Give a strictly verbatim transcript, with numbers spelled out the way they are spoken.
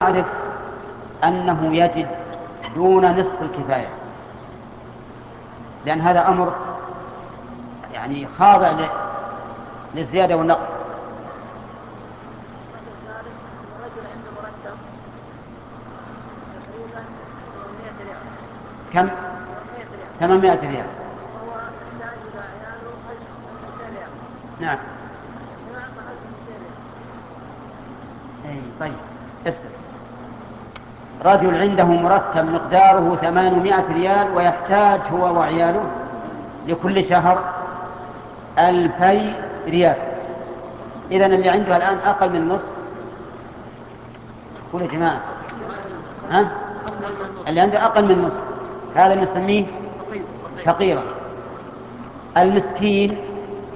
أعرف أنه يجد دون نصف الكفاية، لأن هذا أمر يعني خاضع للزيادة والنقص. كم؟ ثمانمائة ريال. نعم. أي طيب اسمع. رجل عنده مرتب مقداره ثمانمائة ريال ويحتاج هو وعياله لكل شهر ألفي ريال. إذن اللي عنده الآن أقل من نصف. قولوا يا جماعة، ها؟ اللي عنده أقل من نصف هذا نسميه فقيرا. المسكين